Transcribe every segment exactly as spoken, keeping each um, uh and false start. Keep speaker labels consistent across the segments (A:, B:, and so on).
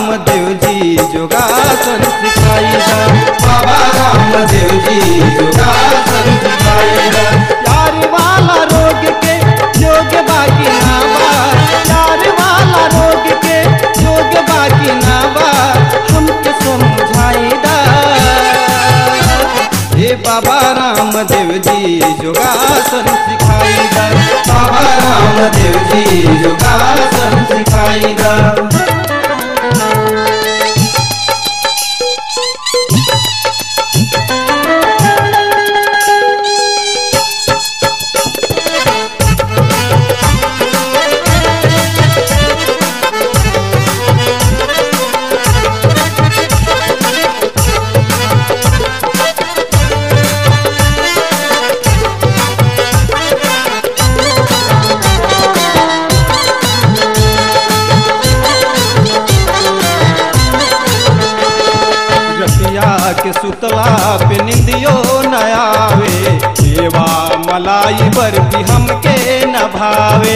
A: रामदेव जी योगासन सिखाईदा, बाबा रामदेव जी योगासन सिखाईदा। प्यार वाला रोग के योग बाकी ना बा, प्यार वाला रोग के योग बाकी ना बा, हमके समझाईदा। हे बाबा रामदेव जी योगासन सिखाईदा, बाबा रामदेव जी योगासन सिखाईदा। के सुतला पे निंदियो न आवे, सेवा मलाई बर्फी हमके न भावे।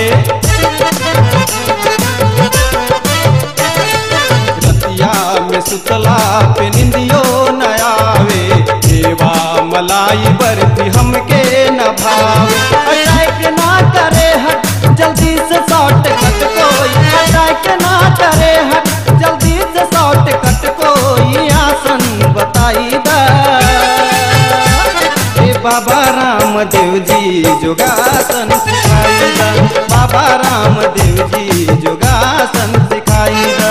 A: रतिया में सुतला पे निंदियो न आवे, सेवा मलाई बर्फी हमके न भावे। अटैक ना करे हट जल्दी से शॉर्ट कट कोई, अटैक ना करे हट जल्दी से शॉर्ट कट कोई, आसन बताईदा। हे बाबा रामदेव जी योगासन सिखाईदा, बाबा रामदेव जी योगासन सिखाईदा।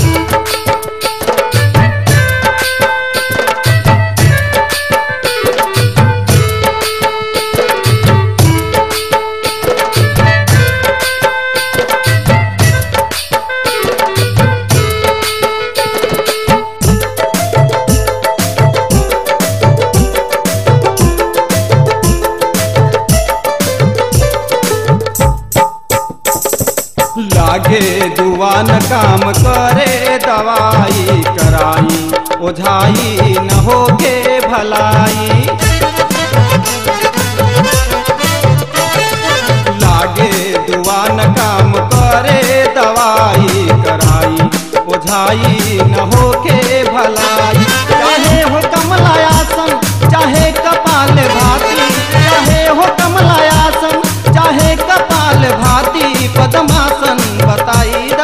A: लागे दुआन काम करे दवाई कराई, ओझाई न होगे भलाई। लागे दुआन काम करे दवाई कराई, ओझाई न होगे भलाई। चाहे हो कमलायासन चाहे कपाल भाती, चाहे हो कमलायासन चाहे कपाल भाती, पद्मासन बताईदा।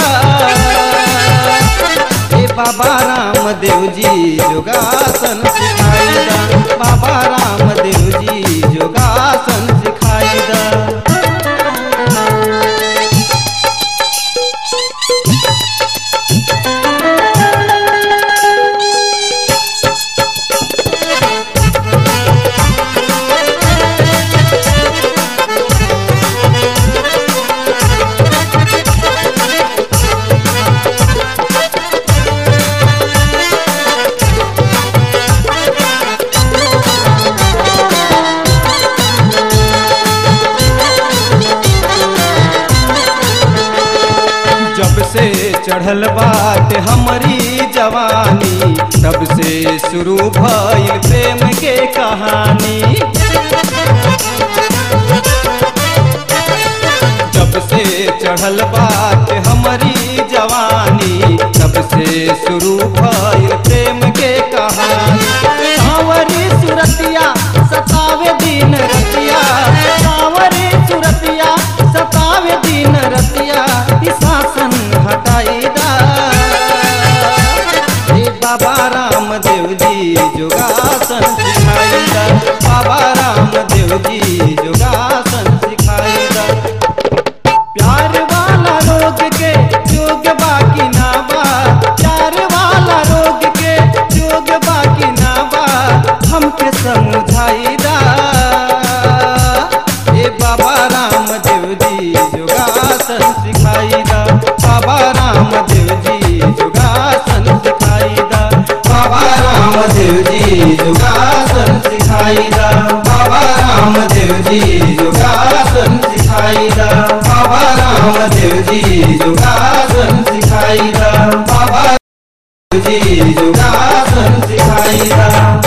A: हे बाबा रामदेव जी योगासन सिखाईदा, बाबा रामदेव जी योगासन सिखाईदा। जब से चढ़ल बात हमारी जवानी, तब से शुरू भइल प्रेम के कहानी। जब से चढ़ल बात हमारी जवानी, तब से शुरू भइल प्रेम के कहानी। सांवरी सुरतिया सतावे दिन रतिया, सांवरी सुरतिया सतावे दिन रतिया, शासन हटाईदा। हे बाबा रामदेव जी योगासन सिखाईदा, बाबा रामदेव जी योगासन सिखाईदा। प्यार वाला रोग के योग बाकी ना बा, प्यार वाला रोग के योग बाकी ना बा, हमके समझाईदा। हे बाबा रामदेव जी योगासन सिखाईदा, बाबा रामदेव जी योगासन सिखाईदा, बाबा रामदेव जी योगासन सिखाईदा, बाबा रामदेव जी योगासन सिखाईदा, बाबा रामदेव जी योगासन सिखाईदा, बाबा जी योगासन सिखाईदा।